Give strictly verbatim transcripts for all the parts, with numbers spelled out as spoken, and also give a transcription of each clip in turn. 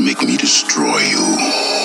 to make me destroy you.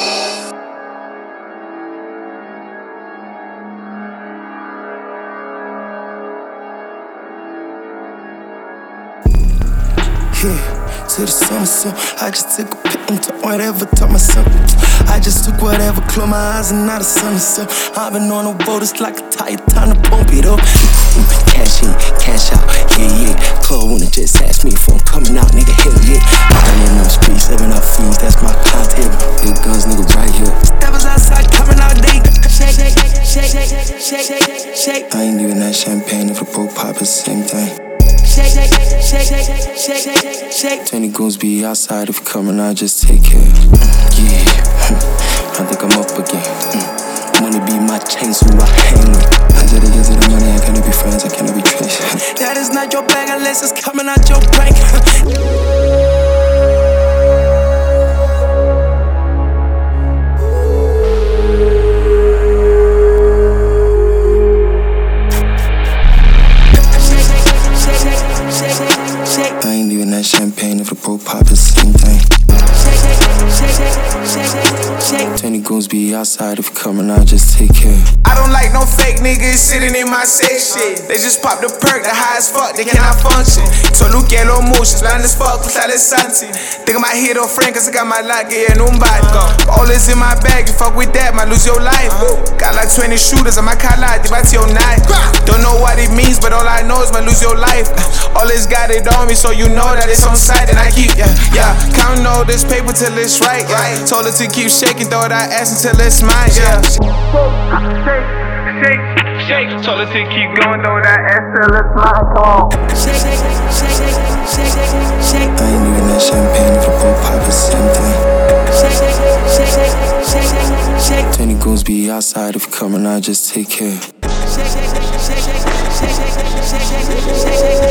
Yeah, to the sun, so I just took a pic and took whatever, taught myself. I just took whatever, closed my eyes and now the sun is up. I've been on the road, it's like a tire, time to pump it up. Cash in, cash out, yeah, yeah. Club wanna just ask me if I'm coming out, nigga, hell yeah. I'm in them streets, living off fiends, that's my content. Big guns, nigga, right here. Steppers outside, coming out, they shake, shake, shake, shake, shake, shake, shake. I ain't even that champagne, if a bro pop, it's the same thing. Shake, shake, shake, shake, shake, shake, shake. Twenty goons be outside, if you're coming out, just take care. Yeah, I think I'm up again. Money be my chain, so I hang it. I did it, get to the money, I cannot be friends, I cannot be traced. That is not your bag unless it's coming out your bank. I ain't even that champagne, if a bro pop, it's the same thing. Twenty goons be outside, if you're coming out, just take care. I don't like no fake niggas sitting in my section. They just pop the perk, the high as fuck, they cannot function. So look at low motions, blind as fuck, pues sale Santi. Think I might hit off friend, cause I got my lock, yeah, nobody. All is in my bag, you fuck with that, might lose your life. Got like twenty shooters on my car, they bite your knife. Don't know what it means, but all I know is might lose your life. All this got it on me, so you know that it's on site. And I keep, yeah, yeah, counting all this paper till it's right, yeah. Told her to keep shaking, throw that ass until it's mine, yeah. Shake, shake, shake. Told her to keep going, throw that ass till it's mine, come on. Shake, shake, shake, shake, shake, shake. I ain't even that champagne, if a bro pop, it's the same thing. Shake, shake, shake, shake, shake, shake. Twenty goons be outside, if you're coming out, just take care. Shake, shake, shake, shake, shake, shake, shake, shake, shake.